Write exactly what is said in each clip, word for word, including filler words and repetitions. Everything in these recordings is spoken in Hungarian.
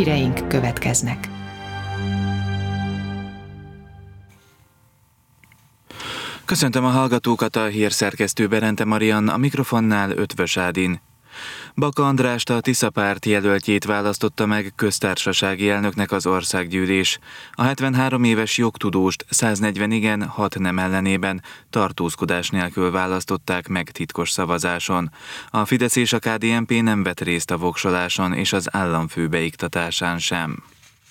híreink következnek. Köszöntöm a hallgatókat, a hírszerkesztő Berente Marian, a mikrofonnál Ötvös Ádin. Baka Andrást, a Tisza párt jelöltjét választotta meg köztársasági elnöknek az országgyűlés. A hetvenhárom éves jogtudóst száznegyven igen, hat nem ellenében tartózkodás nélkül választották meg titkos szavazáson. A Fidesz és a ká dé en pé nem vett részt a voksoláson és az államfő beiktatásán sem.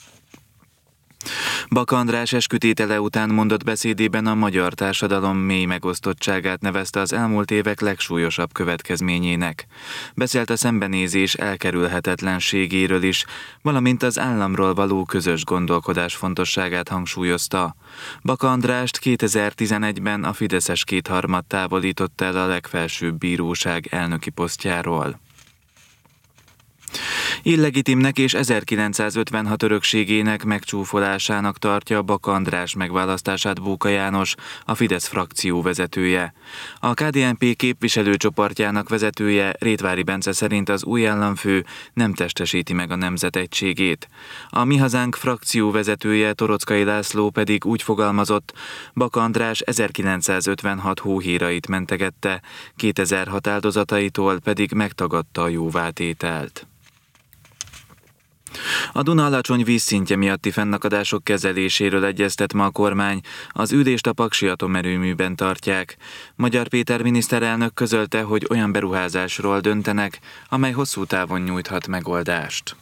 Baka András eskütétele után mondott beszédében a magyar társadalom mély megosztottságát nevezte az elmúlt évek legsúlyosabb következményének. Beszélt a szembenézés elkerülhetetlenségéről is, valamint az államról való közös gondolkodás fontosságát hangsúlyozta. Baka Andrást kétezer-tizenegyben a fideszes kétharmad távolította el a legfelsőbb bíróság elnöki posztjáról. Illegitimnek és ezerkilencszázötvenhat örökségének megcsúfolásának tartja Baka András megválasztását Bóka János, a Fidesz frakció vezetője. A ká dé en pé képviselőcsoportjának vezetője, Rétvári Bence szerint az új államfő nem testesíti meg a nemzet egységét. A Mi Hazánk frakció vezetője, Torockai László pedig úgy fogalmazott, Baka András ezerkilencszázötvenhat hóhírait mentegette, kétezer-hat áldozataitól pedig megtagadta a jóvátételt. A Duna alacsony vízszintje miatti fennakadások kezeléséről egyeztet ma a kormány, az ülést a Paksi atomerőműben tartják. Magyar Péter miniszterelnök közölte, hogy olyan beruházásról döntenek, amely hosszú távon nyújthat megoldást.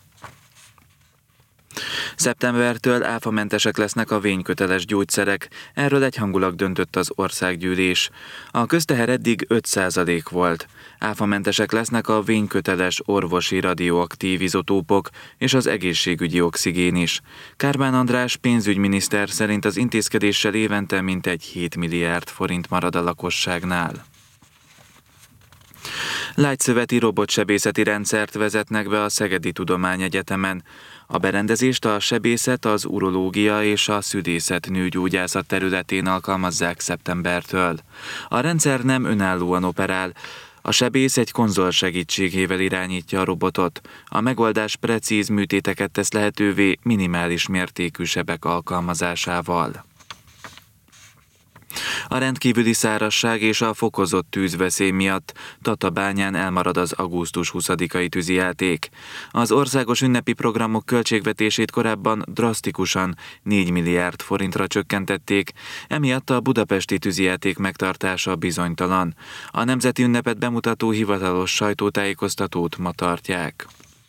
Szeptembertől áfamentesek lesznek a vényköteles gyógyszerek, erről egyhangulag döntött az országgyűlés. A közteher eddig öt százalék volt. Áfamentesek lesznek a vényköteles orvosi radioaktív izotópok és az egészségügyi oxigén is. Kármán András pénzügyminiszter szerint az intézkedéssel évente mintegy hét milliárd forint marad a lakosságnál. Lágyszöveti robotsebészeti rendszert vezetnek be a Szegedi Tudományegyetemen. A berendezést a sebészet, az urológia és a szülészet nőgyógyászat területén alkalmazzák szeptembertől. A rendszer nem önállóan operál. A sebész egy konzol segítségével irányítja a robotot. A megoldás precíz műtéteket tesz lehetővé minimális mértékű sebek alkalmazásával. A rendkívüli szárazság és a fokozott tűzveszély miatt Tatabányán elmarad az augusztus huszadikai tűzijáték. Az országos ünnepi programok költségvetését korábban drasztikusan négy milliárd forintra csökkentették, emiatt a budapesti tűzijáték megtartása bizonytalan. A nemzeti ünnepet bemutató hivatalos sajtótájékoztatót ma tartják.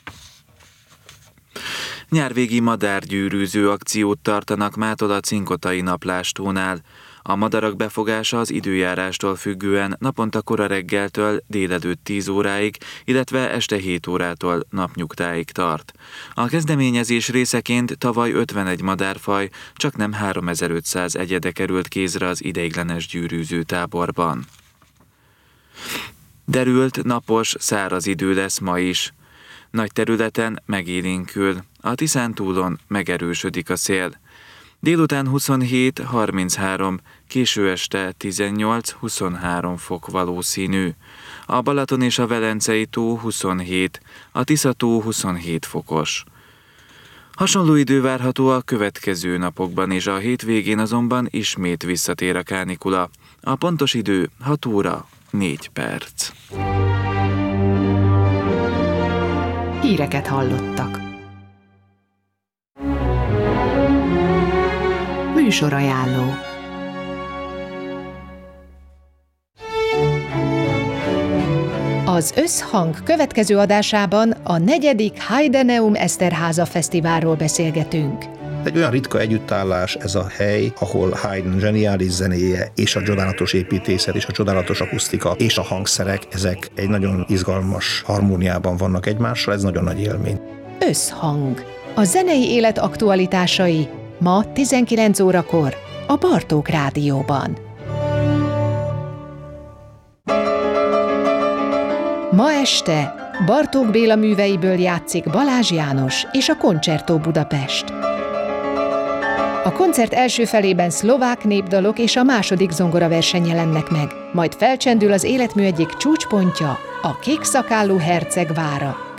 Nyárvégi madárgyűrűző akciót tartanak mától a Cinkotai naplástónál. A madarak befogása az időjárástól függően naponta kora reggeltől délelőtt tíz óráig, illetve este hét órától napnyugtáig tart. A kezdeményezés részeként tavaly ötvenegy madárfaj, csaknem háromezer-ötszáz egyede került kézre az ideiglenes gyűrűző táborban. Derült, napos, száraz idő lesz ma is. Nagy területen megélénkül, a Tiszántúlon megerősödik a szél. Délután huszonhét harminchárom, késő este tizennyolc-huszonhárom fok valószínű. A Balaton és a Velencei tó huszonhét, a Tisza-tó huszonhét fokos. Hasonló idő várható a következő napokban, és a hétvégén azonban ismét visszatér a kánikula. A pontos idő hat óra négy perc. Híreket hallottak. Műsorajánló. Az Összhang következő adásában a negyedik Heideneum Eszterháza Fesztiválról beszélgetünk. Egy olyan ritka együttállás ez a hely, ahol Haydn zseniális zenéje és a csodálatos építészet és a csodálatos akusztika és a hangszerek, ezek egy nagyon izgalmas harmóniában vannak egymással, ez nagyon nagy élmény. Összhang. A zenei élet aktualitásai ma tizenkilenc órakor a Bartók Rádióban. Ma este Bartók Béla műveiből játszik Balázs János és a Concerto Budapest. A koncert első felében szlovák népdalok és a második zongoraverseny jelennek meg, majd felcsendül az életmű egyik csúcspontja, a kékszakállú herceg vára.